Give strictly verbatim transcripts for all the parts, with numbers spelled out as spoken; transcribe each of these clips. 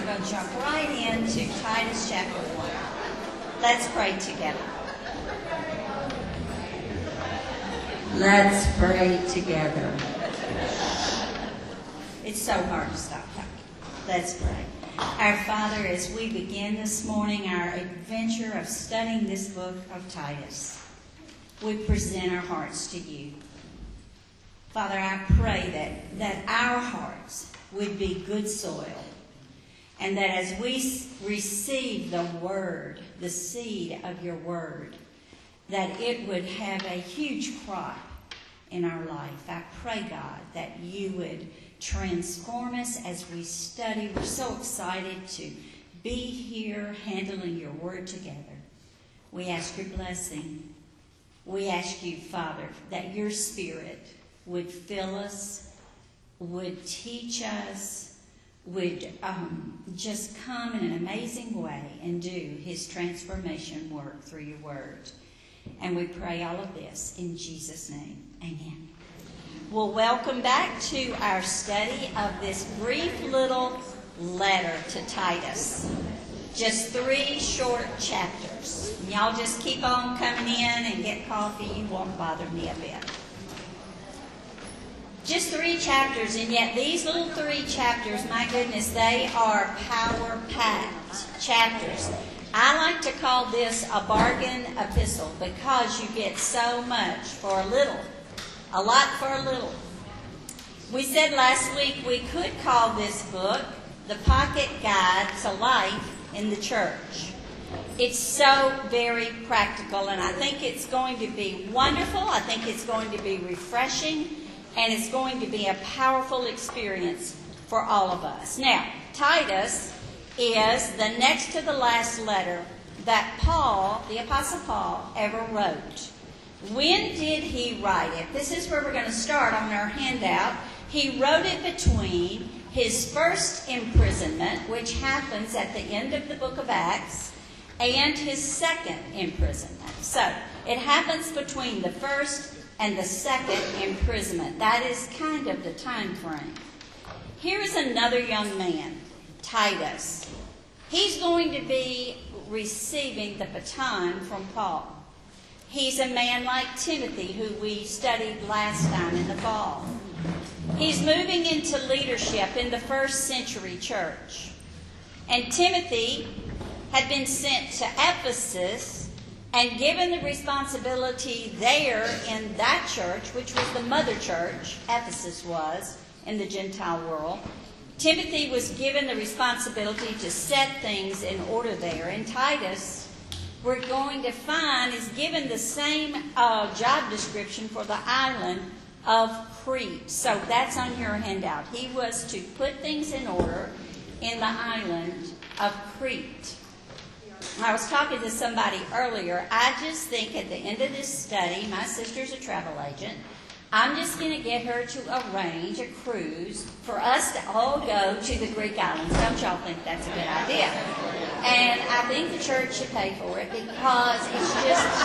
going to jump right into Titus chapter one. Let's pray together. Let's pray together. It's so hard to stop talking. Let's pray. Our Father, as we begin this morning our adventure of studying this book of Titus, we present our hearts to you. Father, I pray that, that our hearts would be good soil, and that as we receive the word, the seed of your word, that it would have a huge crop in our life. I pray, God, that you would transform us as we study. We're so excited to be here handling your word together. We ask your blessing. We ask you, Father, that your Spirit would fill us, would teach us, would um, just come in an amazing way and do his transformation work through your word. And we pray all of this in Jesus' name. Amen. Well, welcome back to our study of this brief little letter to Titus. Just three short chapters. Y'all just keep on coming in and get coffee. You won't bother me a bit. Just three chapters, and yet these little three chapters, my goodness, they are power-packed chapters. I like to call this a bargain epistle because you get so much for a little. A lot for a little. We said last week we could call this book the Pocket Guide to Life in the Church. It's so very practical, and I think it's going to be wonderful. I think it's going to be refreshing, and it's going to be a powerful experience for all of us. Now, Titus is the next to the last letter that Paul, the Apostle Paul, ever wrote. When did he write it? This is where we're going to start on our handout. He wrote it between his first imprisonment, which happens at the end of the book of Acts, and his second imprisonment. So, it happens between the first and the second imprisonment. That is kind of the time frame. Here is another young man, Titus. He's going to be receiving the baton from Paul. He's a man like Timothy, who we studied last time in the fall. He's moving into leadership in the first century church. And Timothy had been sent to Ephesus and given the responsibility there in that church, which was the mother church, Ephesus was, in the Gentile world. Timothy was given the responsibility to set things in order there. And Titus, we're going to find, is given the same uh, job description for the island of Crete. So that's on your handout. He was to put things in order in the island of Crete. I was talking to somebody earlier. I just think at the end of this study, my sister's a travel agent, I'm just going to get her to arrange a cruise for us to all go to the Greek islands. Don't y'all think that's a good idea? And I think the church should pay for it because it's just,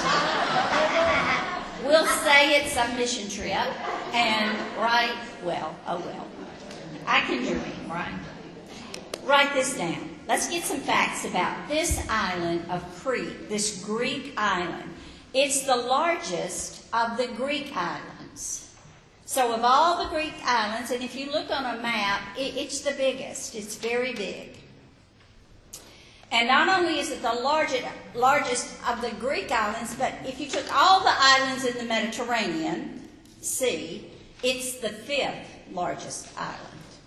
we'll say it's a mission trip. And, right, well, oh well. I can dream, right? Write this down. Let's get some facts about this island of Crete, this Greek island. It's the largest of the Greek islands. So of all the Greek islands, and if you look on a map, it, it's the biggest. It's very big. And not only is it the largest, largest of the Greek islands, but if you took all the islands in the Mediterranean Sea, it's the fifth largest island.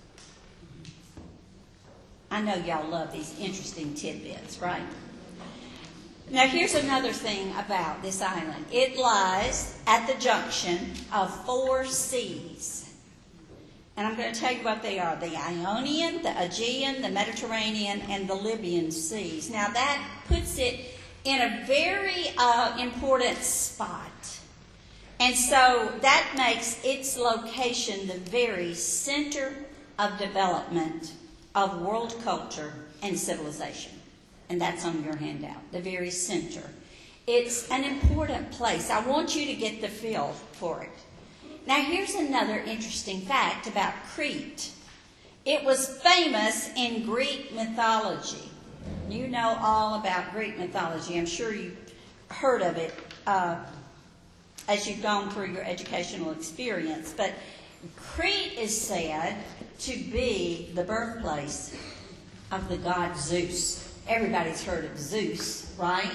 I know y'all love these interesting tidbits, right? Now, here's another thing about this island. It lies at the junction of four seas. And I'm going to tell you what they are. The Ionian, the Aegean, the Mediterranean, and the Libyan seas. Now, that puts it in a very uh, important spot. And so that makes its location the very center of development of world culture and civilization. And that's on your handout, the very center. It's an important place. I want you to get the feel for it. Now, here's another interesting fact about Crete. It was famous in Greek mythology. You know all about Greek mythology. I'm sure you've heard of it uh, as you've gone through your educational experience. But Crete is said to be the birthplace of the god Zeus. Everybody's heard of Zeus, right?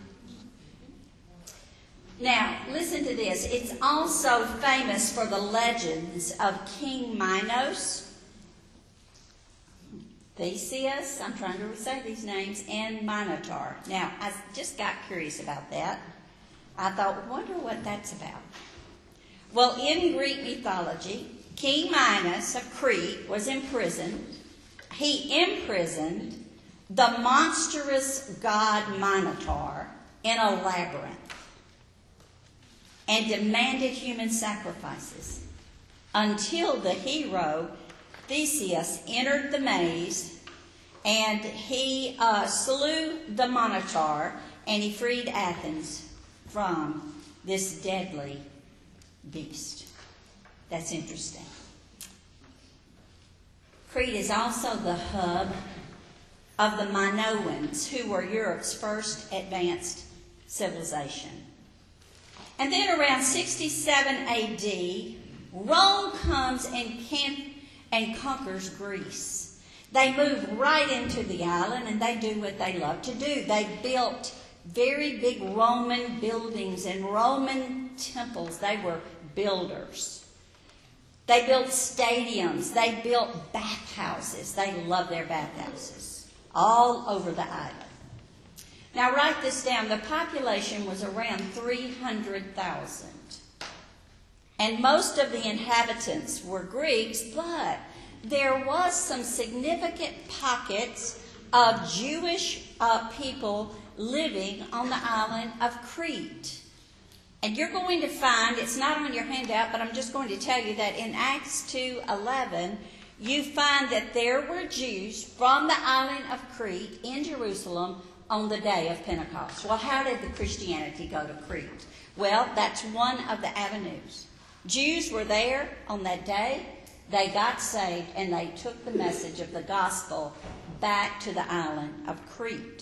Now, listen to this. It's also famous for the legends of King Minos, Theseus, I'm trying to say these names, and Minotaur. Now, I just got curious about that. I thought, wonder what that's about. Well, in Greek mythology, King Minos of Crete was imprisoned. He imprisoned the monstrous god Minotaur in a labyrinth and demanded human sacrifices until the hero Theseus entered the maze, and he uh, slew the Minotaur, and he freed Athens from this deadly beast. That's interesting. Crete is also the hub of the Minoans, who were Europe's first advanced civilization. And then around sixty-seven A D, Rome comes and can and conquers Greece. They move right into the island, and they do what they love to do. They built very big Roman buildings and Roman temples. They were builders. They built stadiums. They built bathhouses. They love their bathhouses all over the island. Now write this down. The population was around three hundred thousand. And most of the inhabitants were Greeks, but there was some significant pockets of Jewish uh, people living on the island of Crete. And you're going to find, it's not on your handout, but I'm just going to tell you that in Acts two eleven, you find that there were Jews from the island of Crete in Jerusalem on the day of Pentecost. Well, how did the Christianity go to Crete? Well, that's one of the avenues. Jews were there on that day. They got saved, and they took the message of the gospel back to the island of Crete.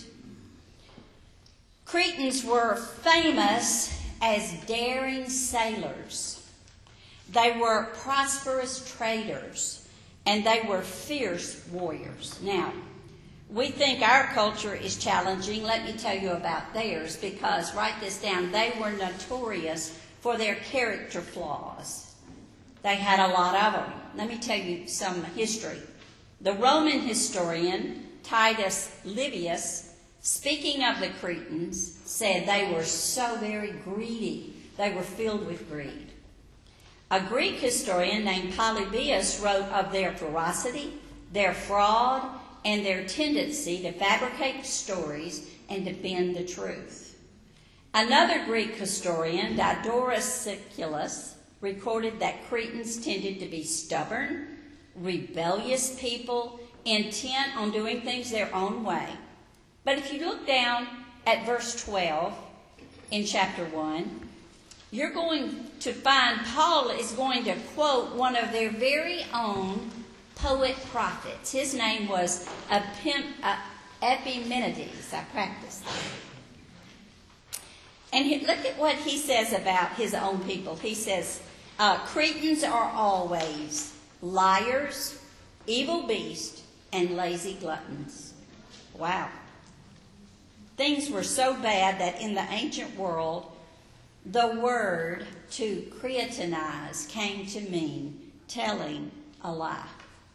Cretans were famous as daring sailors. They were prosperous traders, and they were fierce warriors. Now, we think our culture is challenging. Let me tell you about theirs, because, write this down, they were notorious for their character flaws. They had a lot of them. Let me tell you some history. The Roman historian Titus Livius, speaking of the Cretans, said they were so very greedy. They were filled with greed. A Greek historian named Polybius wrote of their ferocity, their fraud, and their tendency to fabricate stories and to bend the truth. Another Greek historian, Diodorus Siculus, recorded that Cretans tended to be stubborn, rebellious people, intent on doing things their own way. But if you look down at verse twelve in chapter one, you're going to find Paul is going to quote one of their very own poet prophets. His name was Epim, uh, Epimenides. I practiced that. And he, look at what he says about his own people. He says, uh, Cretans are always liars, evil beasts, and lazy gluttons. Wow. Things were so bad that in the ancient world, the word to Cretanize came to mean telling a lie.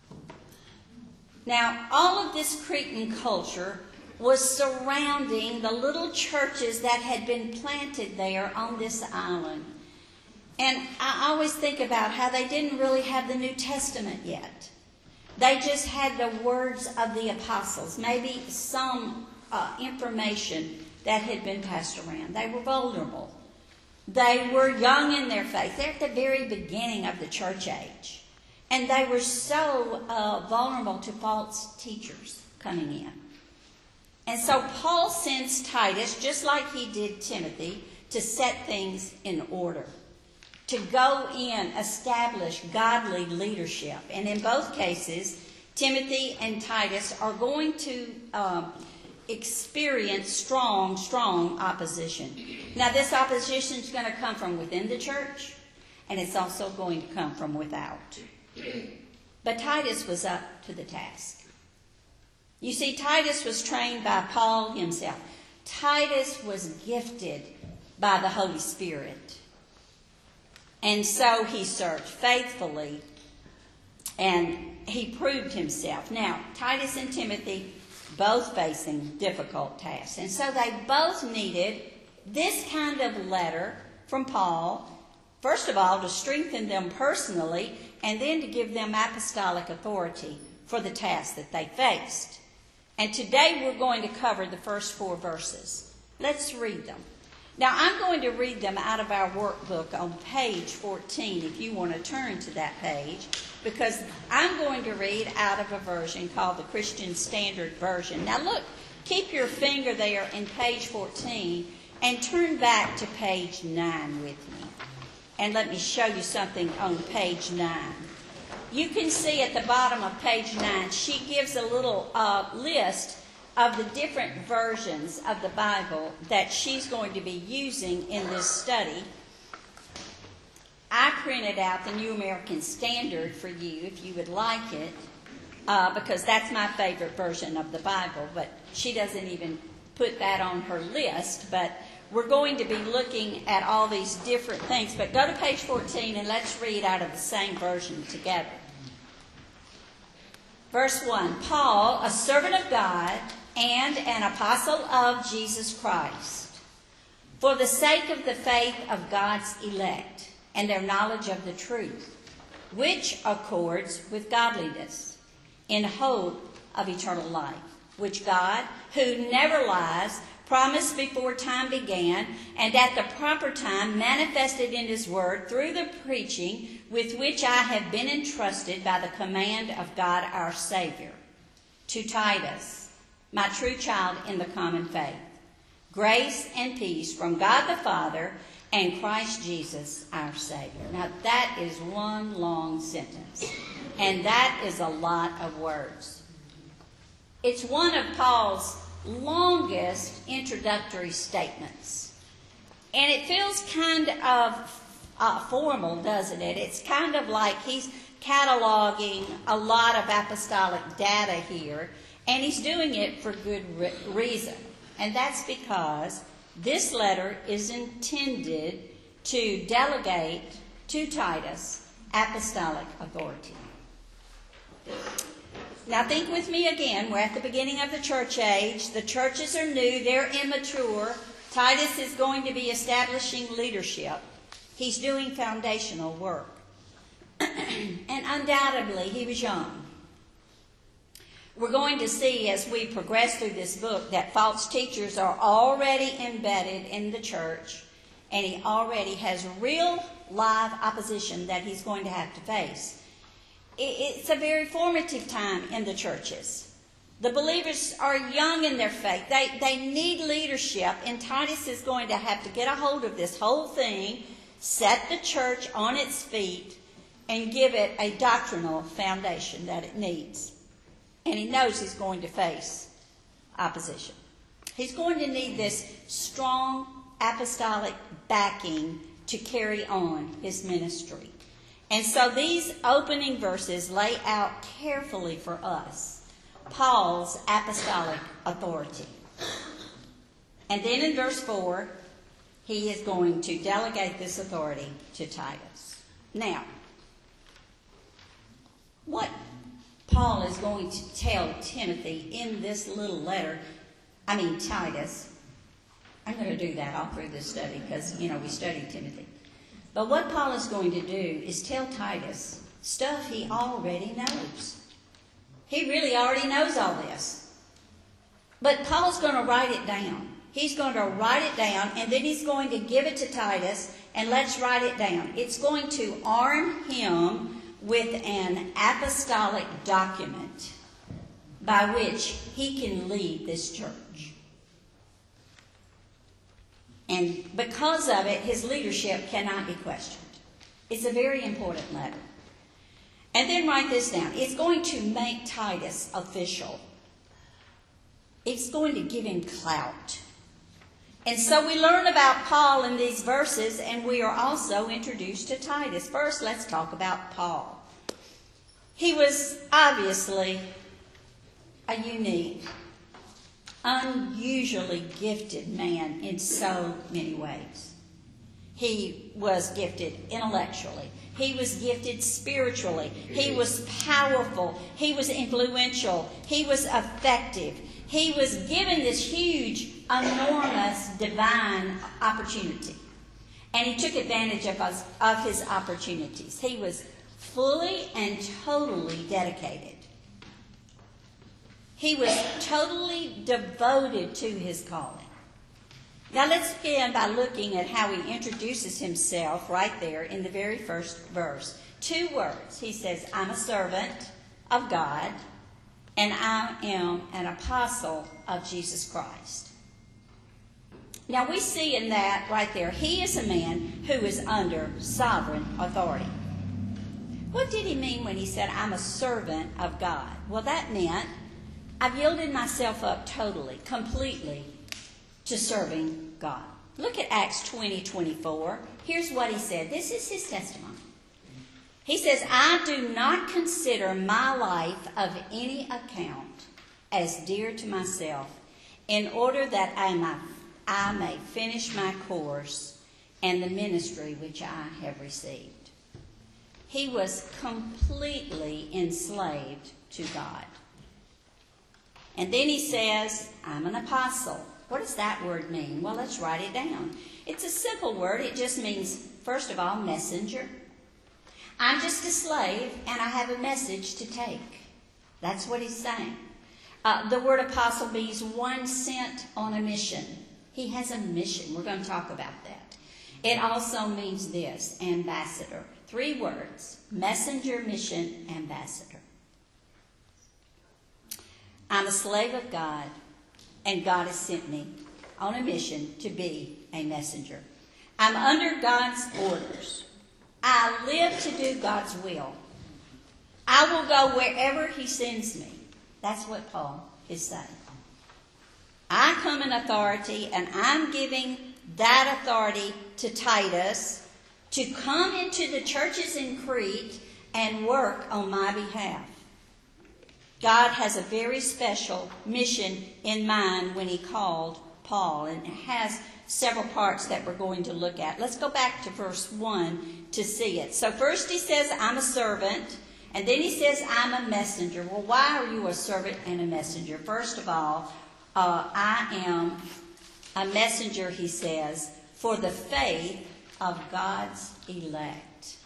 Now, all of this Cretan culture was surrounding the little churches that had been planted there on this island. And I always think about how they didn't really have the New Testament yet. They just had the words of the apostles, maybe some uh, information that had been passed around. They were vulnerable. They were young in their faith. They're at the very beginning of the church age. And they were so uh, vulnerable to false teachers coming in. And so Paul sends Titus, just like he did Timothy, to set things in order, to go in, establish godly leadership. And in both cases, Timothy and Titus are going to um, experience strong, strong opposition. Now, this opposition is going to come from within the church, and it's also going to come from without. But Titus was up to the task. You see, Titus was trained by Paul himself. Titus was gifted by the Holy Spirit. And so he served faithfully, and he proved himself. Now, Titus and Timothy both facing difficult tasks. And so they both needed this kind of letter from Paul, first of all, to strengthen them personally, and then to give them apostolic authority for the task that they faced. And today we're going to cover the first four verses. Let's read them. Now, I'm going to read them out of our workbook on page fourteen, if you want to turn to that page, because I'm going to read out of a version called the Christian Standard Version. Now, look, keep your finger there in page fourteen and turn back to page nine with me. And let me show you something on page nine. You can see at the bottom of page nine, she gives a little uh, list of the different versions of the Bible that she's going to be using in this study. I printed out the New American Standard for you if you would like it, uh, because that's my favorite version of the Bible, but she doesn't even put that on her list. But we're going to be looking at all these different things. But go to page fourteen and let's read out of the same version together. Verse one, Paul, a servant of God and an apostle of Jesus Christ, for the sake of the faith of God's elect and their knowledge of the truth, which accords with godliness, in hope of eternal life, which God, who never lies, promised before time began, and at the proper time manifested in his word through the preaching with which I have been entrusted by the command of God our Savior. To Titus, my true child in the common faith, grace and peace from God the Father and Christ Jesus our Savior. Now that is one long sentence, and that is a lot of words. It's one of Paul's longest introductory statements. And it feels kind of uh, formal, doesn't it? It's kind of like he's cataloging a lot of apostolic data here, and he's doing it for good re- reason. And that's because this letter is intended to delegate to Titus apostolic authority. Now think with me again. We're at the beginning of the church age. The churches are new. They're immature. Titus is going to be establishing leadership. He's doing foundational work. And undoubtedly, he was young. We're going to see as we progress through this book that false teachers are already embedded in the church, and he already has real live opposition that he's going to have to face. It's a very formative time in the churches. The believers are young in their faith. They, they need leadership, and Titus is going to have to get a hold of this whole thing, set the church on its feet, and give it a doctrinal foundation that it needs. And he knows he's going to face opposition. He's going to need this strong apostolic backing to carry on his ministry. And so these opening verses lay out carefully for us Paul's apostolic authority. And then in verse four, he is going to delegate this authority to Titus. Now, what Paul is going to tell Timothy in this little letter, I mean Titus, I'm going to do that all through this study because, you know, we studied Timothy. But what Paul is going to do is tell Titus stuff he already knows. He really already knows all this. But Paul's going to write it down. He's going to write it down, and then he's going to give it to Titus, and let's write it down. It's going to arm him with an apostolic document by which he can lead this church. And because of it, his leadership cannot be questioned. It's a very important letter. And then write this down. It's going to make Titus official. It's going to give him clout. And so we learn about Paul in these verses, and we are also introduced to Titus. First, let's talk about Paul. He was obviously a unique, unusually gifted man in so many ways. He was gifted intellectually. He was gifted spiritually. He was powerful. He was influential. He was effective. He was given this huge, enormous, divine opportunity. And he took advantage of, us, of his opportunities. He was fully and totally dedicated. He was totally devoted to his calling. Now let's begin by looking at how he introduces himself right there in the very first verse. Two words. He says, I'm a servant of God, and I am an apostle of Jesus Christ. Now we see in that right there, he is a man who is under sovereign authority. What did he mean when he said, I'm a servant of God? Well, that meant I've yielded myself up totally, completely to serving God. Look at Acts twenty twenty-four. Here's what he said. This is his testimony. He says, I do not consider my life of any account as dear to myself, in order that I may, I may finish my course and the ministry which I have received. He was completely enslaved to God. And then he says, I'm an apostle. What does that word mean? Well, let's write it down. It's a simple word. It just means, first of all, messenger. I'm just a slave, and I have a message to take. That's what he's saying. Uh, the word apostle means one sent on a mission. He has a mission. We're going to talk about that. It also means this, ambassador. Three words, messenger, mission, ambassador. I'm a slave of God, and God has sent me on a mission to be a messenger. I'm under God's orders. I live to do God's will. I will go wherever he sends me. That's what Paul is saying. I come in authority, and I'm giving that authority to Titus to come into the churches in Crete and work on my behalf. God has a very special mission in mind when he called Paul, and it has several parts that we're going to look at. Let's go back to verse one to see it. So first he says, I'm a servant, and then he says, I'm a messenger. Well, why are you a servant and a messenger? First of all, uh, I am a messenger, he says, for the faith of God's elect.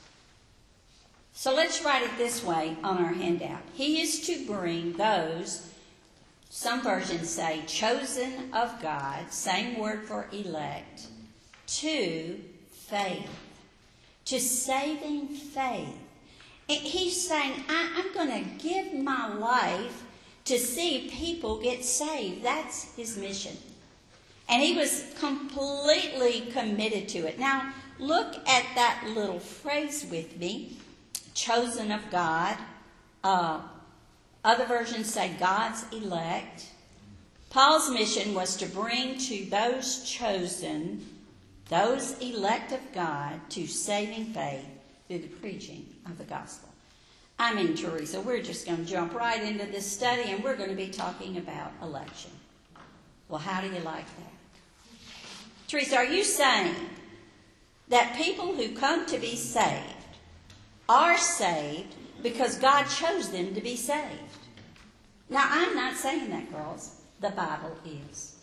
So let's write it this way on our handout. He is to bring those, some versions say chosen of God, same word for elect, to faith, to saving faith. And he's saying, I, I'm going to give my life to see people get saved. That's his mission. And he was completely committed to it. Now, look at that little phrase with me. Chosen of God. Uh, other versions say God's elect. Paul's mission was to bring to those chosen, those elect of God, to saving faith through the preaching of the gospel. I mean, Teresa, we're just going to jump right into this study, and we're going to be talking about election. Well, how do you like that? Teresa, are you saying that people who come to be saved are saved because God chose them to be saved? Now, I'm not saying that, girls. The Bible is.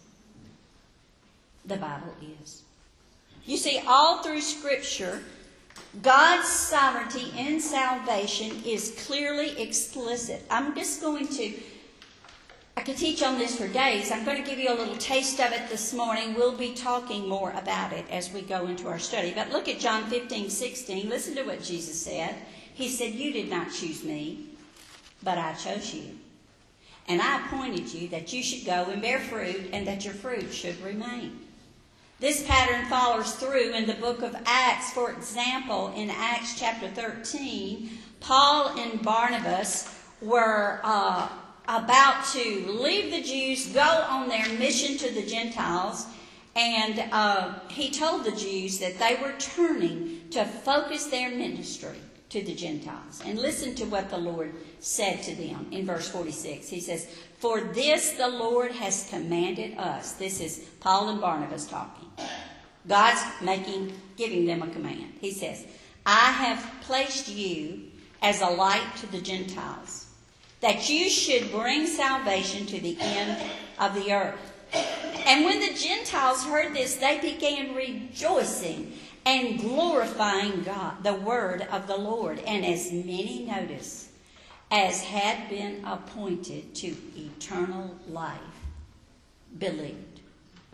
The Bible is. You see, all through Scripture, God's sovereignty in salvation is clearly explicit. I'm just going to, I could teach on this for days. I'm going to give you a little taste of it this morning. We'll be talking more about it as we go into our study. But look at John fifteen sixteen. Listen to what Jesus said. He said, you did not choose me, but I chose you. And I appointed you that you should go and bear fruit, and that your fruit should remain. This pattern follows through in the book of Acts. For example, in Acts chapter thirteen, Paul and Barnabas were uh, about to leave the Jews, go on their mission to the Gentiles, and uh, he told the Jews that they were turning to focus their ministry to the Gentiles. And listen to what the Lord said to them in verse forty-six. He says, "For this the Lord has commanded us." This is Paul and Barnabas talking. God's making, giving them a command. He says, "I have placed you as a light to the Gentiles, that you should bring salvation to the end of the earth." And when the Gentiles heard this, they began rejoicing and glorifying God, the word of the Lord. And as many, notice, as had been appointed to eternal life, believed.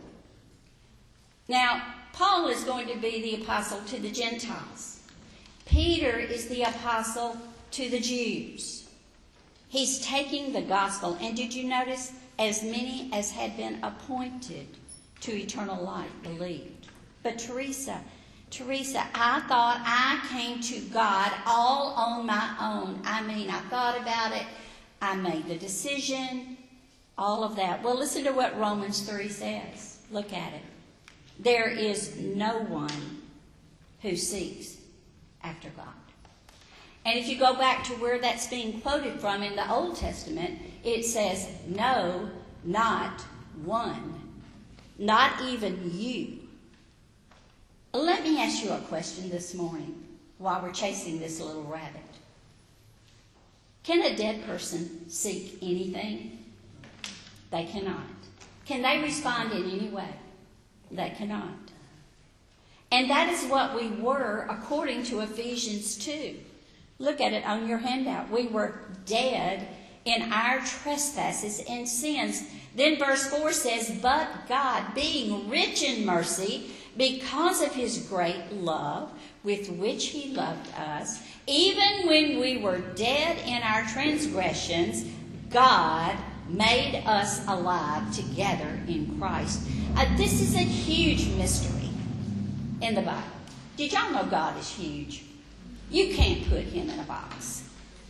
Now, Paul is going to be the apostle to the Gentiles. Peter is the apostle to the Jews. He's taking the gospel. And did you notice? As many as had been appointed to eternal life believed. But Teresa, Teresa, I thought I came to God all on my own. I mean, I thought about it. I made the decision. All of that. Well, listen to what Romans three says. Look at it. There is no one who seeks after God. And if you go back to where that's being quoted from in the Old Testament, it says, "No, not one, not even you." Let me ask you a question this morning while we're chasing this little rabbit. Can a dead person seek anything? They cannot. Can they respond in any way? They cannot. And that is what we were according to Ephesians two. Look at it on your handout. We were dead in our trespasses and sins. Then verse four says, "But God, being rich in mercy, because of his great love with which he loved us, even when we were dead in our transgressions, God made us alive together in Christ." Uh, this is a huge mystery in the Bible. Did y'all know God is huge? You can't put him in a box.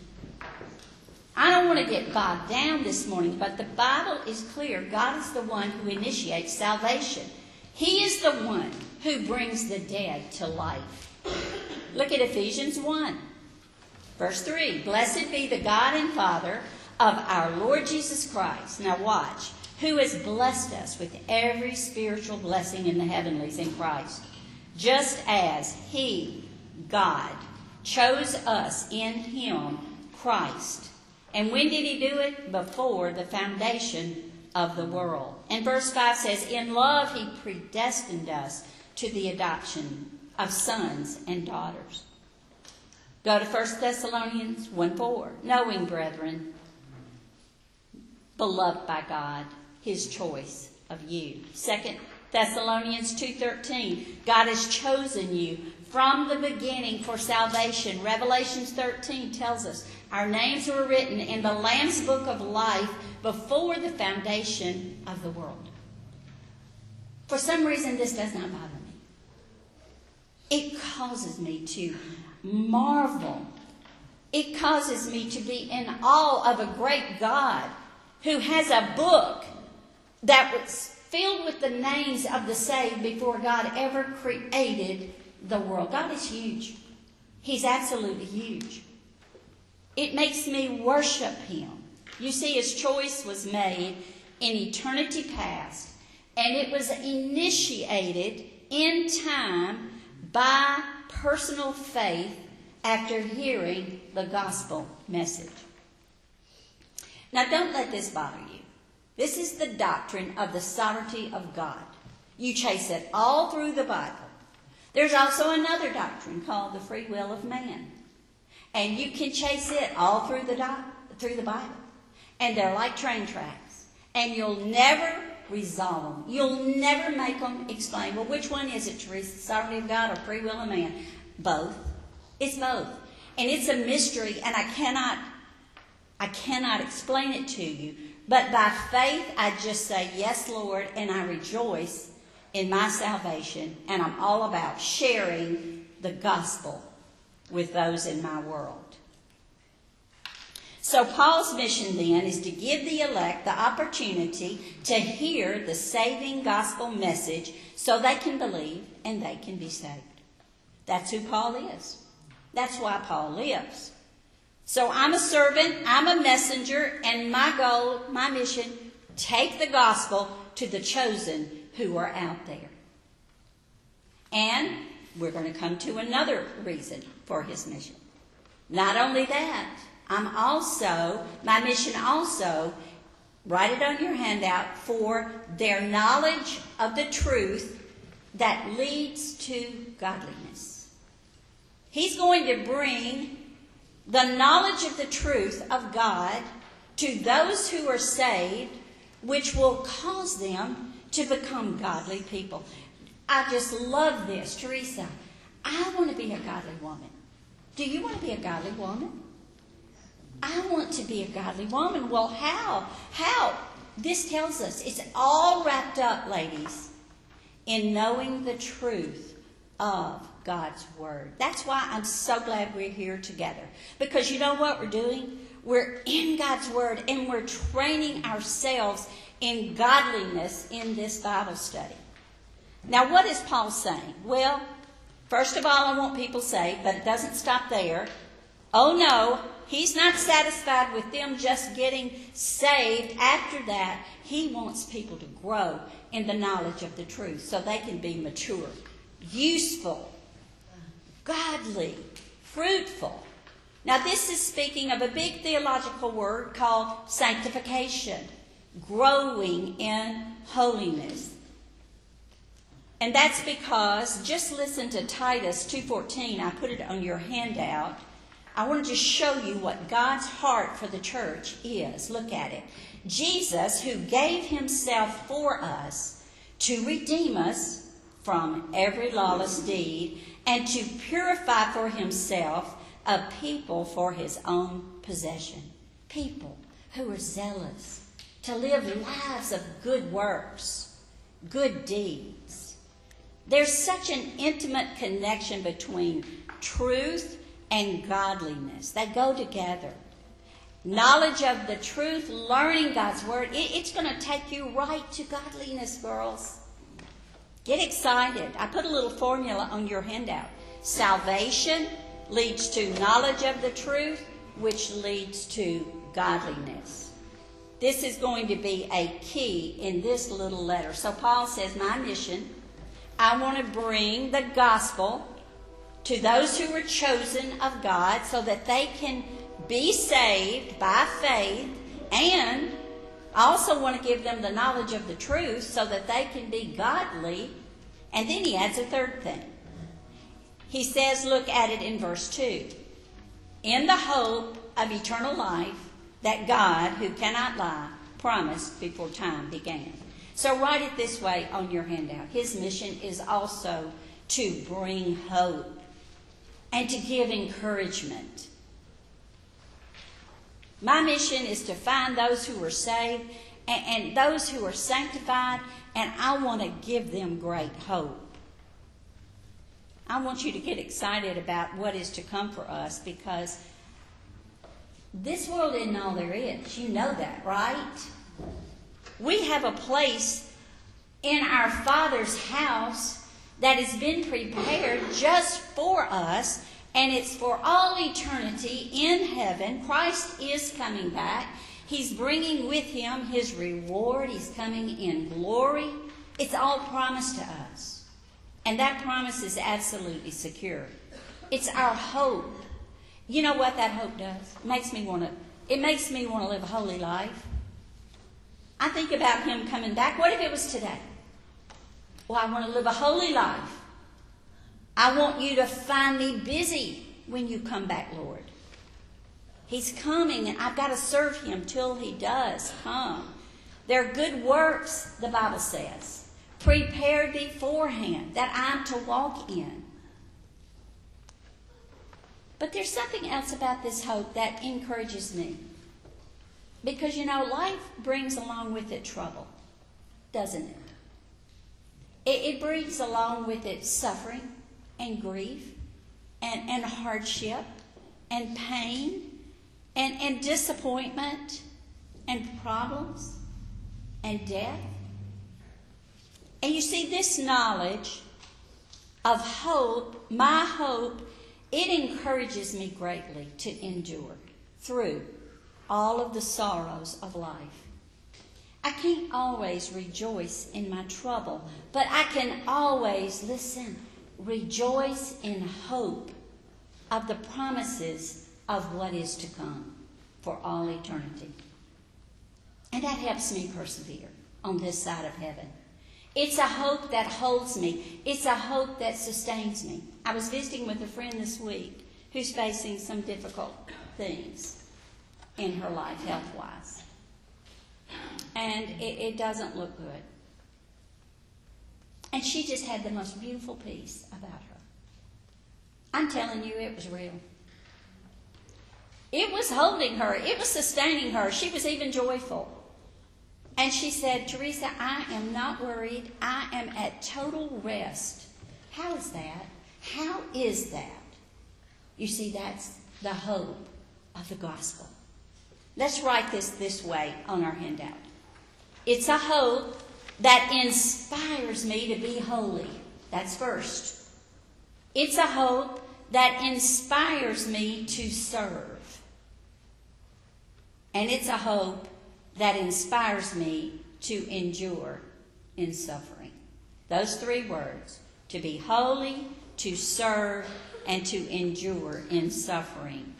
I don't want to get bogged down this morning, but the Bible is clear. God is the one who initiates salvation. He is the one who brings the dead to life. Look at Ephesians one, verse three. "Blessed be the God and Father of our Lord Jesus Christ." Now watch. "Who has blessed us with every spiritual blessing in the heavenlies in Christ, just as he, God, chose us in him, Christ." And when did he do it? Before the foundation of the world. And verse five says, "In love he predestined us to the adoption of sons and daughters." Go to First Thessalonians one four. "Knowing, brethren, beloved by God, his choice of you." Second Thessalonians two thirteen. "God has chosen you from the beginning for salvation." Revelations thirteen tells us our names were written in the Lamb's book of life before the foundation of the world. For some reason, this does not bother me. It causes me to marvel. It causes me to be in awe of a great God who has a book that was filled with the names of the saved before God ever created the world. God is huge. He's absolutely huge. It makes me worship him. You see, his choice was made in eternity past, and it was initiated in time by personal faith after hearing the gospel message. Now, don't let this bother you. This is the doctrine of the sovereignty of God. You chase it all through the Bible. There's also another doctrine called the free will of man. And you can chase it all through the doc- through the Bible. And they're like train tracks. And you'll never resolve them. You'll never make them explain, well, which one is it, Teresa? The sovereignty of God or free will of man? Both. It's both. And it's a mystery, and I cannot, I cannot explain it to you. But by faith, I just say, yes, Lord, and I rejoice in my salvation. And I'm all about sharing the gospel with those in my world. So Paul's mission then is to give the elect the opportunity to hear the saving gospel message so they can believe and they can be saved. That's who Paul is. That's why Paul lives. So I'm a servant, I'm a messenger, and my goal, my mission, take the gospel to the chosen who are out there. And we're going to come to another reason for his mission. Not only that, I'm also, my mission also, write it on your handout, for their knowledge of the truth that leads to godliness. He's going to bring the knowledge of the truth of God to those who are saved, which will cause them to become godly people. I just love this. Teresa, I want to be a godly woman. Do you want to be a godly woman? I want to be a godly woman. Well, how? How? This tells us it's all wrapped up, ladies, in knowing the truth of God's Word. That's why I'm so glad we're here together. Because you know what we're doing? We're in God's Word and we're training ourselves in godliness in this Bible study. Now, what is Paul saying? Well, first of all, I want people saved, but it doesn't stop there. Oh no, he's not satisfied with them just getting saved. After that, he wants people to grow in the knowledge of the truth so they can be mature, useful, godly, fruitful. Now, this is speaking of a big theological word called sanctification, growing in holiness. And that's because, just listen to Titus two fourteen. I put it on your handout. I want to just show you what God's heart for the church is. Look at it. Jesus, who gave himself for us to redeem us from every lawless deed and to purify for himself a people for his own possession. People who are zealous to live lives of good works, good deeds. There's such an intimate connection between truth and godliness. They go together. Knowledge of the truth, learning God's Word, it, it's going to take you right to godliness, girls. Get excited. I put a little formula on your handout. Salvation leads to knowledge of the truth, which leads to godliness. This is going to be a key in this little letter. So Paul says, my mission, I want to bring the gospel to those who are chosen of God so that they can be saved by faith, and I also want to give them the knowledge of the truth so that they can be godly. And then he adds a third thing. He says, look at it in verse two. In the hope of eternal life that God, who cannot lie, promised before time began. So write it this way on your handout. His mission is also to bring hope and to give encouragement. My mission is to find those who are saved and, and those who are sanctified, and I want to give them great hope. I want you to get excited about what is to come for us, because this world isn't all there is. You know that, right? We have a place in our Father's house that has been prepared just for us, and it's for all eternity in heaven. Christ is coming back. He's bringing with him his reward. He's coming in glory. It's all promised to us, and that promise is absolutely secure. It's our hope. You know what that hope does? It makes me want to. It makes me want to live a holy life. I think about him coming back. What if it was today? Well, I want to live a holy life. I want you to find me busy when you come back, Lord. He's coming, and I've got to serve him till he does come. They're good works, the Bible says, prepared beforehand that I'm to walk in. But there's something else about this hope that encourages me. Because, you know, life brings along with it trouble, doesn't it? It, it brings along with it suffering and grief and, and hardship and pain and, and disappointment and problems and death. And you see, this knowledge of hope, my hope, it encourages me greatly to endure through all of the sorrows of life. I can't always rejoice in my trouble, but I can always, listen, rejoice in hope of the promises of what is to come for all eternity. And that helps me persevere on this side of heaven. It's a hope that holds me. It's a hope that sustains me. I was visiting with a friend this week who's facing some difficult things in her life, health-wise. And it, it doesn't look good. And she just had the most beautiful peace about her. I'm telling you, it was real. It was holding her. It was sustaining her. She was even joyful. And she said, Teresa, I am not worried. I am at total rest. How is that? How is that? You see, that's the hope of the gospel. Let's write this this way on our handout. It's a hope that inspires me to be holy. That's first. It's a hope that inspires me to serve. And it's a hope that inspires me to endure in suffering. Those three words, to be holy, to serve, and to endure in suffering.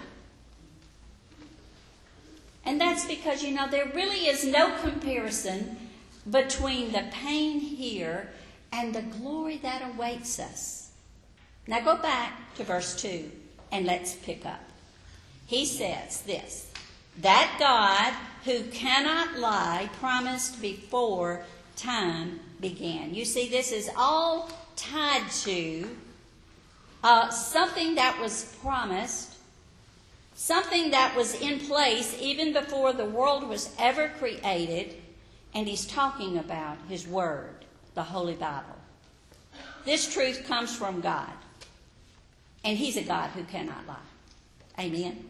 And that's because, you know, there really is no comparison between the pain here and the glory that awaits us. Now go back to verse two and let's pick up. He says this, that God who cannot lie promised before time began. You see, this is all tied to uh, something that was promised, something that was in place even before the world was ever created, and he's talking about his word, the Holy Bible. This truth comes from God, and he's a God who cannot lie. Amen.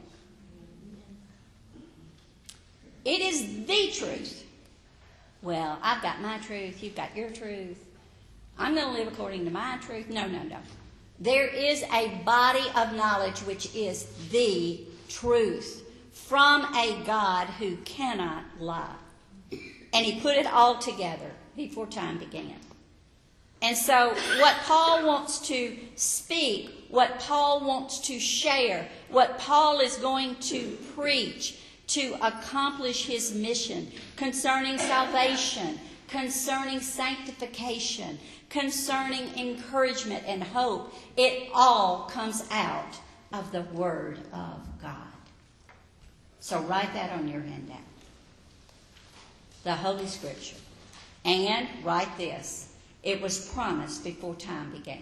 It is the truth. Well, I've got my truth, you've got your truth. I'm going to live according to my truth. No, no, no. There is a body of knowledge which is the truth from a God who cannot lie. And he put it all together before time began. And so what Paul wants to speak, what Paul wants to share, what Paul is going to preach to accomplish his mission concerning salvation, concerning sanctification, concerning encouragement and hope, it all comes out of the Word of God. So write that on your handout. The Holy Scripture. And write this. It was promised before time began.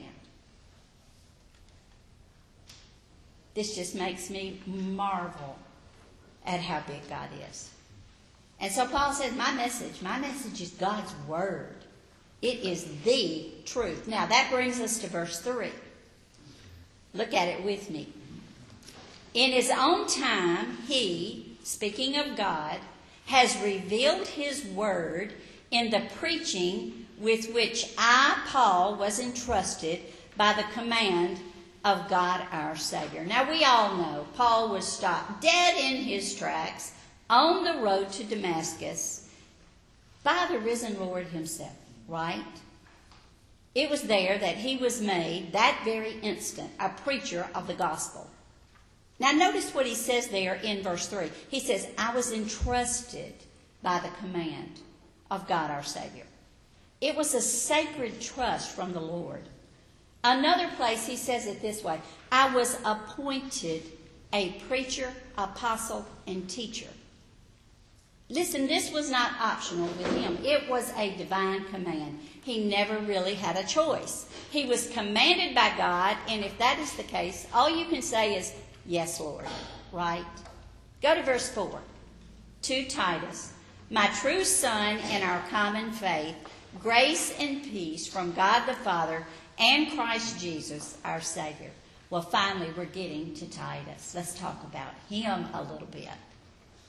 This just makes me marvel at how big God is. And so Paul said, my message, my message is God's Word. It is the truth. Now that brings us to verse three. Look at it with me. In his own time, he, speaking of God, has revealed his word in the preaching with which I, Paul, was entrusted by the command of God our Savior. Now we all know Paul was stopped dead in his tracks on the road to Damascus by the risen Lord himself, right? It was there that he was made, that very instant, a preacher of the gospel. Now notice what he says there in verse three. He says, I was entrusted by the command of God our Savior. It was a sacred trust from the Lord. Another place he says it this way, I was appointed a preacher, apostle, and teacher. Listen, this was not optional with him. It was a divine command. He never really had a choice. He was commanded by God, and if that is the case, all you can say is, yes, Lord, right? Go to verse four. To Titus, my true son in our common faith, grace and peace from God the Father and Christ Jesus, our Savior. Well, finally, we're getting to Titus. Let's talk about him a little bit.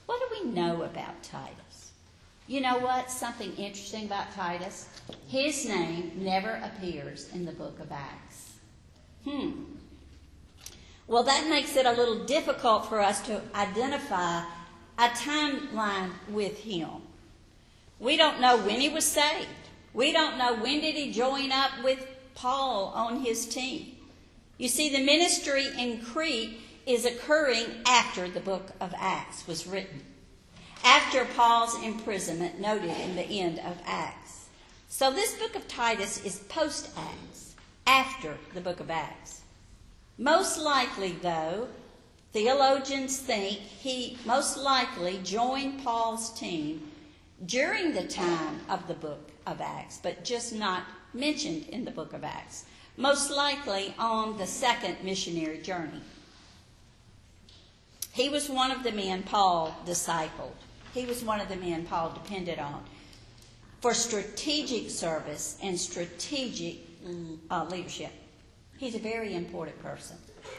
What do we know about Titus? You know what? Something interesting about Titus. His name never appears in the book of Acts. Hmm. Well, that makes it a little difficult for us to identify a timeline with him. We don't know when he was saved. We don't know when did he join up with Paul on his team. You see, the ministry in Crete is occurring after the book of Acts was written, after Paul's imprisonment noted in the end of Acts. So this book of Titus is post-Acts, after the book of Acts. Most likely, though, theologians think he most likely joined Paul's team during the time of the book of Acts, but just not mentioned in the book of Acts. Most likely on the second missionary journey. He was one of the men Paul discipled. He was one of the men Paul depended on for strategic service and strategic uh, leadership. He's a very important person.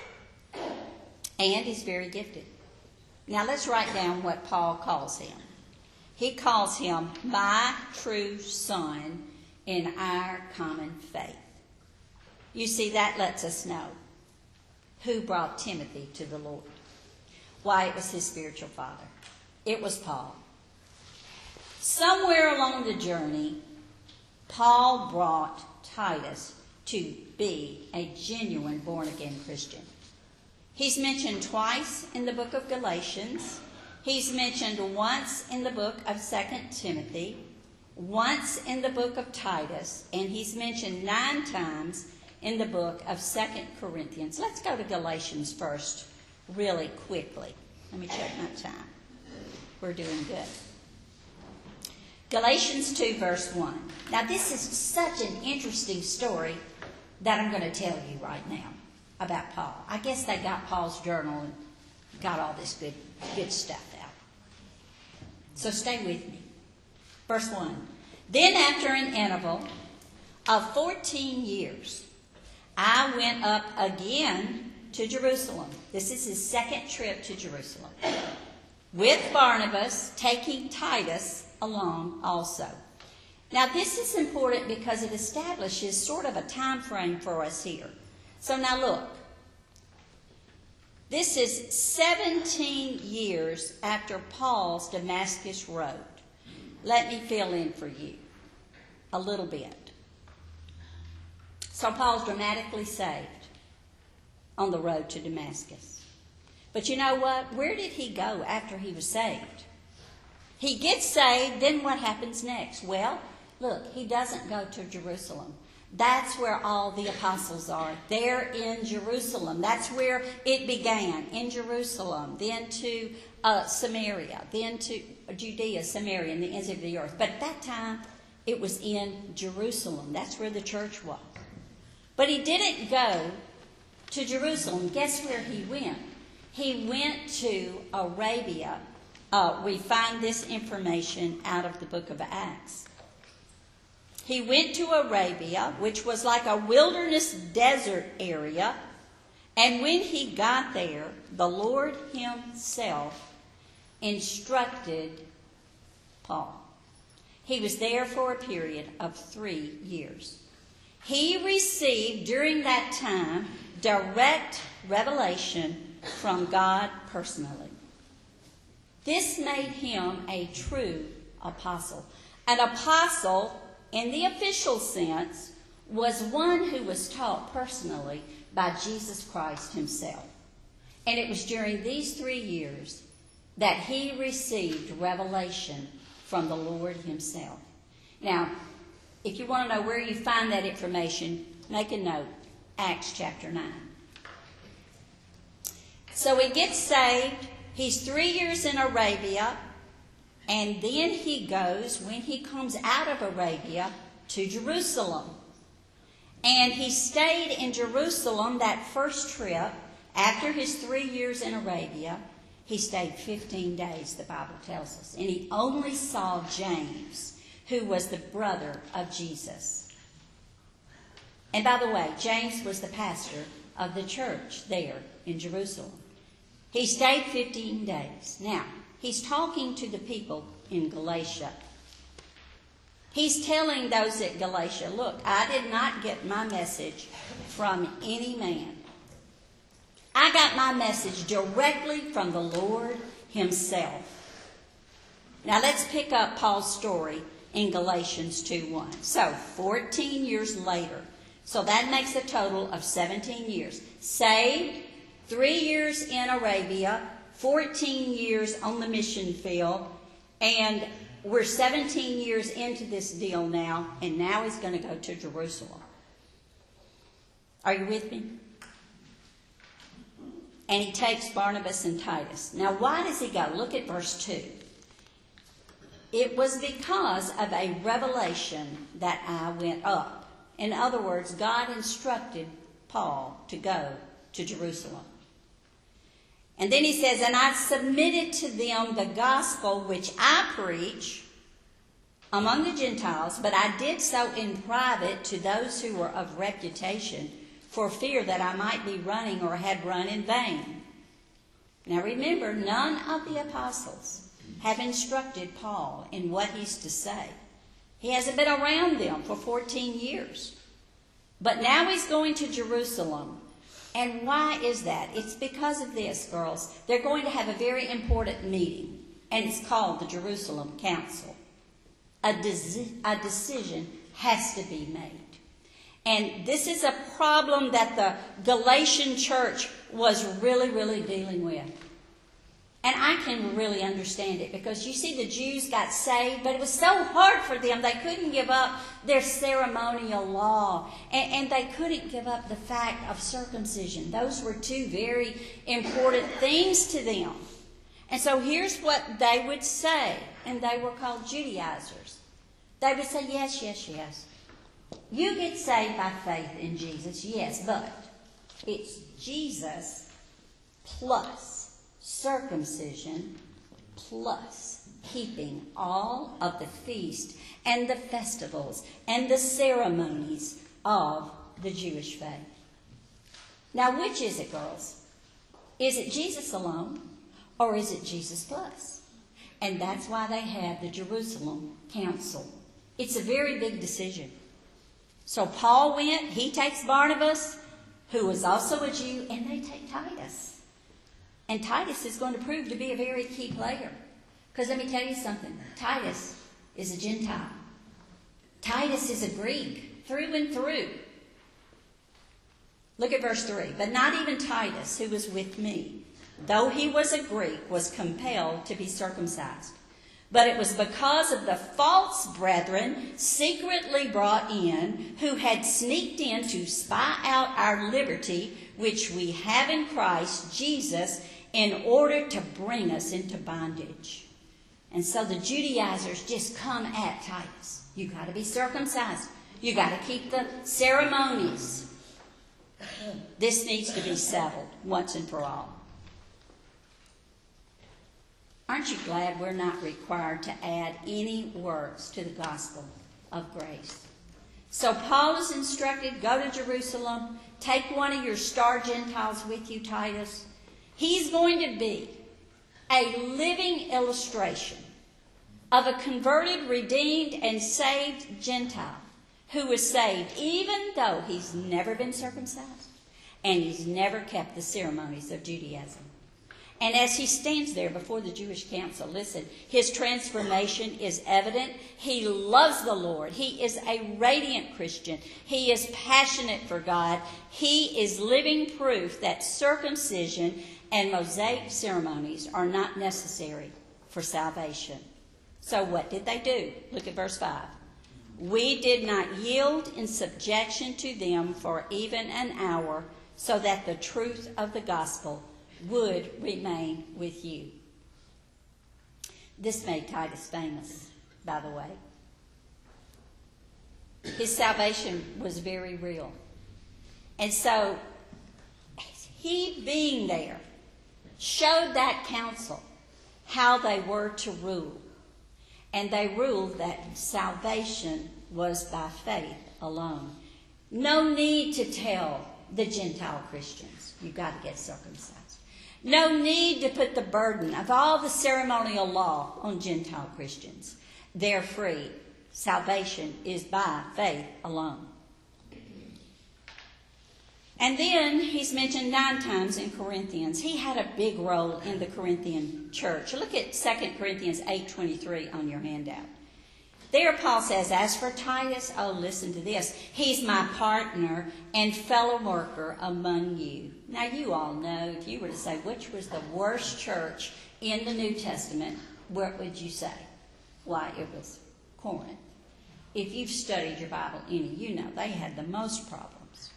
And he's very gifted. Now let's write down what Paul calls him. He calls him my true son in our common faith. You see, that lets us know who brought Timothy to the Lord. Why, it was his spiritual father. It was Paul. Somewhere along the journey, Paul brought Titus to be a genuine born-again Christian. He's mentioned twice in the book of Galatians. He's mentioned once in the book of Second Timothy, once in the book of Titus, and he's mentioned nine times in the book of Second Corinthians. Let's go to Galatians first, really quickly. Let me check my time. We're doing good. Galatians two, verse one. Now, this is such an interesting story that I'm going to tell you right now about Paul. I guess they got Paul's journal and got all this good, good stuff out. So stay with me. Verse one. Then after an interval of fourteen years, I went up again to Jerusalem. This is his second trip to Jerusalem. With Barnabas, taking Titus along also. Now this is important because it establishes sort of a time frame for us here. So now look. This is seventeen years after Paul's Damascus road. Let me fill in for you a little bit. So Paul's dramatically saved on the road to Damascus. But you know what? Where did he go after he was saved? He gets saved, then what happens next? Well, look, he doesn't go to Jerusalem. That's where all the apostles are. They're in Jerusalem. That's where it began, in Jerusalem, then to uh, Samaria, then to Judea, Samaria, and the ends of the earth. But at that time, it was in Jerusalem. That's where the church was. But he didn't go to Jerusalem. Guess where he went? He went to Arabia. Uh, we find this information out of the book of Acts. He went to Arabia, which was like a wilderness desert area. And when he got there, the Lord himself instructed Paul. He was there for a period of three years. He received during that time direct revelation from God personally. This made him a true apostle. An apostle, in the official sense, was one who was taught personally by Jesus Christ himself. And it was during these three years that he received revelation from the Lord himself. Now, if you want to know where you find that information, make a note. Acts chapter nine. So he gets saved. He's three years in Arabia. And then he goes, when he comes out of Arabia, to Jerusalem. And he stayed in Jerusalem that first trip. After his three years in Arabia, he stayed fifteen days, the Bible tells us. And he only saw James, who was the brother of Jesus. And by the way, James was the pastor of the church there in Jerusalem. He stayed fifteen days. Now, he's talking to the people in Galatia. He's telling those at Galatia, look, I did not get my message from any man. I got my message directly from the Lord himself. Now let's pick up Paul's story in Galatians two one. So fourteen years later, so that makes a total of seventeen years. Saved, three years in Arabia, fourteen years on the mission field, and we're seventeen years into this deal now, and now he's going to go to Jerusalem. Are you with me? And he takes Barnabas and Titus. Now, why does he go? Look at verse two. It was because of a revelation that I went up. In other words, God instructed Paul to go to Jerusalem. And then he says, and I submitted to them the gospel which I preach among the Gentiles, but I did so in private to those who were of reputation, for fear that I might be running or had run in vain. Now remember, none of the apostles have instructed Paul in what he's to say. He hasn't been around them for fourteen years. But now he's going to Jerusalem. And why is that? It's because of this, girls. They're going to have a very important meeting, and it's called the Jerusalem Council. A, de- a decision has to be made. And this is a problem that the Galatian church was really, really dealing with. And I can really understand it, because you see, the Jews got saved, but it was so hard for them. They couldn't give up their ceremonial law, and, and they couldn't give up the fact of circumcision. Those were two very important things to them. And so here's what they would say, and they were called Judaizers. They would say, yes, yes, yes. You get saved by faith in Jesus, yes, but it's Jesus plus circumcision plus keeping all of the feast and the festivals and the ceremonies of the Jewish faith. Now, which is it, girls? Is it Jesus alone, or is it Jesus plus? And that's why they had the Jerusalem Council. It's a very big decision. So Paul went, he takes Barnabas, who was also a Jew, and they take Titus. And Titus is going to prove to be a very key player. Because let me tell you something. Titus is a Gentile. Titus is a Greek, through and through. Look at verse three. But not even Titus, who was with me, though he was a Greek, was compelled to be circumcised. But it was because of the false brethren secretly brought in, who had sneaked in to spy out our liberty, which we have in Christ Jesus, in order to bring us into bondage. And so the Judaizers just come at Titus. You got to be circumcised. You got to keep the ceremonies. This needs to be settled once and for all. Aren't you glad we're not required to add any works to the gospel of grace? So Paul is instructed, go to Jerusalem, take one of your star Gentiles with you, Titus. He's going to be a living illustration of a converted, redeemed, and saved Gentile who is saved even though he's never been circumcised and he's never kept the ceremonies of Judaism. And as he stands there before the Jewish council, listen, his transformation is evident. He loves the Lord. He is a radiant Christian. He is passionate for God. He is living proof that circumcision and Mosaic ceremonies are not necessary for salvation. So what did they do? Look at verse five. We did not yield in subjection to them for even an hour, so that the truth of the gospel would remain with you. This made Titus famous, by the way. His salvation was very real. And so, he being there showed that council how they were to rule. And they ruled that salvation was by faith alone. No need to tell the Gentile Christians, you've got to get circumcised. No need to put the burden of all the ceremonial law on Gentile Christians. They're free. Salvation is by faith alone. And then he's mentioned nine times in Corinthians. He had a big role in the Corinthian church. Look at Second Corinthians eight twenty-three on your handout. There Paul says, as for Titus, oh, listen to this. He's my partner and fellow worker among you. Now, you all know, if you were to say which was the worst church in the New Testament, what would you say? Why, it was Corinth. If you've studied your Bible any, you know they had the most problems.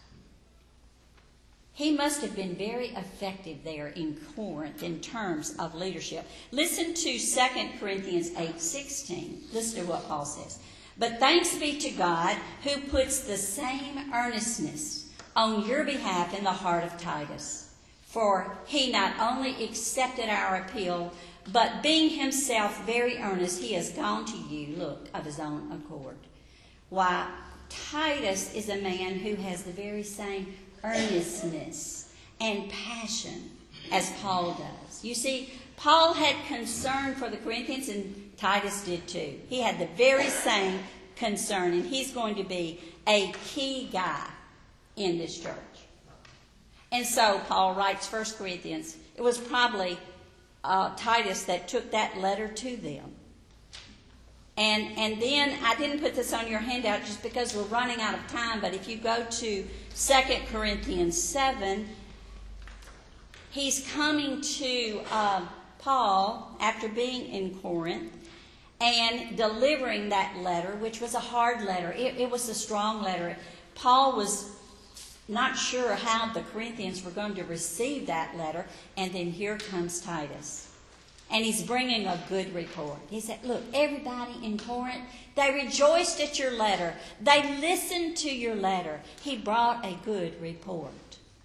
He must have been very effective there in Corinth in terms of leadership. Listen to Second Corinthians eight sixteen. Listen to what Paul says. But thanks be to God who puts the same earnestness on your behalf in the heart of Titus. For he not only accepted our appeal, but being himself very earnest, he has gone to you, look, of his own accord. Why, Titus is a man who has the very same earnestness and passion as Paul does. You see, Paul had concern for the Corinthians, and Titus did too. He had the very same concern, and he's going to be a key guy in this church. And so Paul writes First Corinthians. It was probably uh, Titus that took that letter to them. And and then, I didn't put this on your handout just because we're running out of time, but if you go to Second Corinthians seven, he's coming to uh, Paul after being in Corinth and delivering that letter, which was a hard letter. It, it was a strong letter. Paul was not sure how the Corinthians were going to receive that letter, and then here comes Titus. And he's bringing a good report. He said, look, everybody in Corinth, they rejoiced at your letter. They listened to your letter. He brought a good report.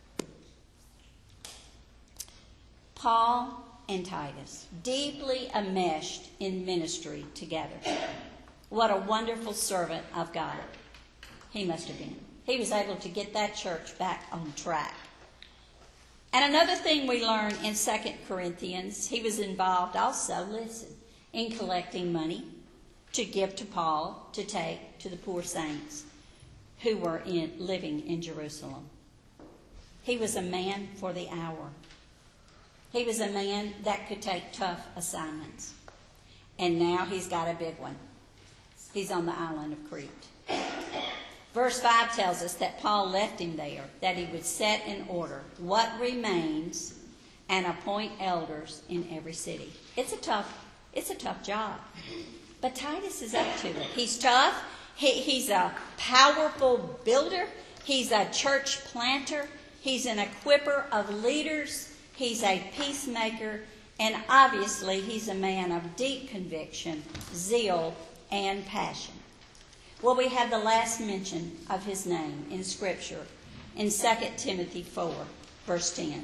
Paul and Titus, deeply enmeshed in ministry together. What a wonderful servant of God he must have been. He was able to get that church back on track. And another thing we learn in Second Corinthians, he was involved also, listen, in collecting money to give to Paul to take to the poor saints who were in, living in Jerusalem. He was a man for the hour. He was a man that could take tough assignments. And now he's got a big one. He's on the island of Crete. Verse five tells us that Paul left him there, that he would set in order what remains and appoint elders in every city. It's a tough, it's a tough job. But Titus is up to it. He's tough. He, he's a powerful builder. He's a church planter. He's an equipper of leaders. He's a peacemaker. And obviously, he's a man of deep conviction, zeal, and passion. Well, we have the last mention of his name in Scripture in Second Timothy four, verse ten.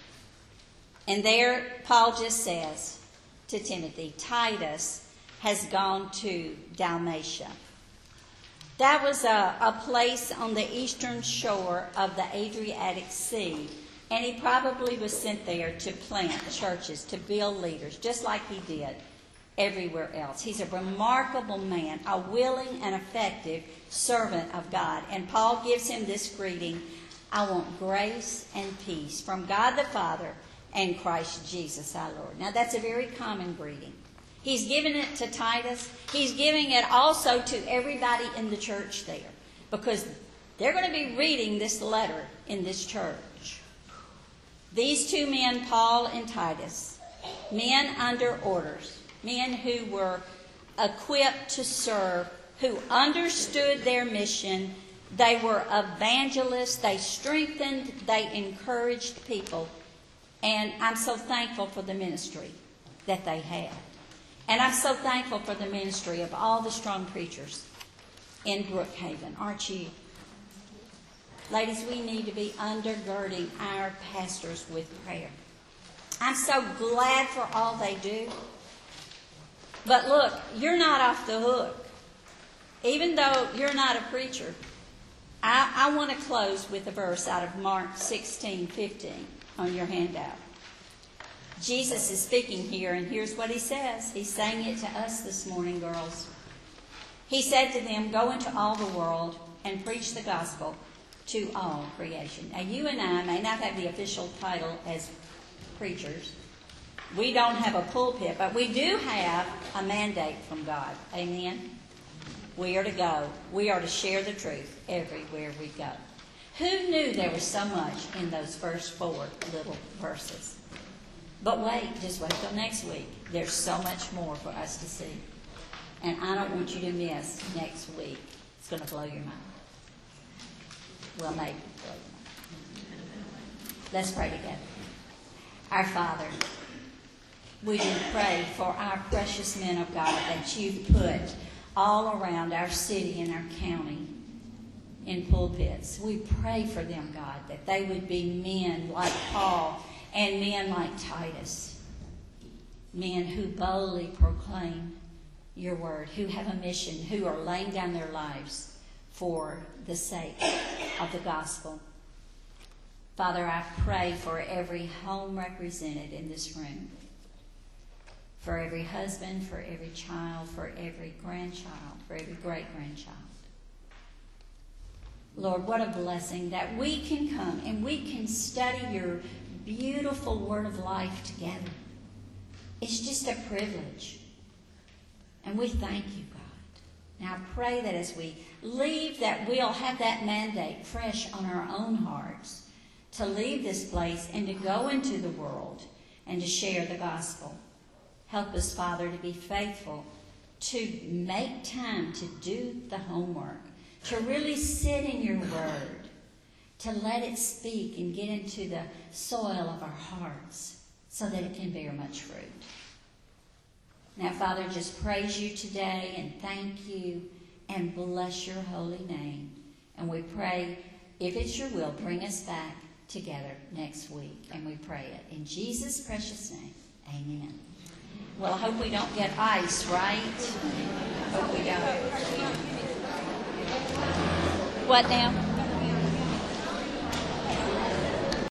And there, Paul just says to Timothy, Titus has gone to Dalmatia. That was a, a place on the eastern shore of the Adriatic Sea, and he probably was sent there to plant churches, to build leaders, just like he did everywhere else. He's a remarkable man, a willing and effective servant of God. And Paul gives him this greeting, I want grace and peace from God the Father and Christ Jesus our Lord. Now that's a very common greeting. He's giving it to Titus. He's giving it also to everybody in the church there, because they're going to be reading this letter in this church. These two men, Paul and Titus, men under orders, men who were equipped to serve, who understood their mission. They were evangelists. They strengthened, they encouraged people. And I'm so thankful for the ministry that they had. And I'm so thankful for the ministry of all the strong preachers in Brookhaven, aren't you? Ladies, we need to be undergirding our pastors with prayer. I'm so glad for all they do. But look, you're not off the hook. Even though you're not a preacher, I, I want to close with a verse out of Mark sixteen fifteen on your handout. Jesus is speaking here, and here's what he says. He's saying it to us this morning, girls. He said to them, "Go into all the world and preach the gospel to all creation." Now, you and I may not have the official title as preachers. We don't have a pulpit, but we do have a mandate from God. Amen? We are to go. We are to share the truth everywhere we go. Who knew there was so much in those first four little verses? But wait, just wait till next week. There's so much more for us to see. And I don't want you to miss next week. It's going to blow your mind. Well, maybe blow your mind. Let's pray together. Our Father, we do pray for our precious men of God that you've put all around our city and our county in pulpits. We pray for them, God, that they would be men like Paul and men like Titus, men who boldly proclaim your word, who have a mission, who are laying down their lives for the sake of the gospel. Father, I pray for every home represented in this room, for every husband, for every child, for every grandchild, for every great-grandchild. Lord, what a blessing that we can come and we can study your beautiful word of life together. It's just a privilege. And we thank you, God. Now I pray that as we leave, that we'll have that mandate fresh on our own hearts to leave this place and to go into the world and to share the gospel. Help us, Father, to be faithful, to make time to do the homework, to really sit in your word, to let it speak and get into the soil of our hearts so that it can bear much fruit. Now, Father, just praise you today and thank you and bless your holy name. And we pray, if it's your will, bring us back together next week. And we pray it in Jesus' precious name. Amen. Well, I hope we don't get ice, right? Hope we don't. What now?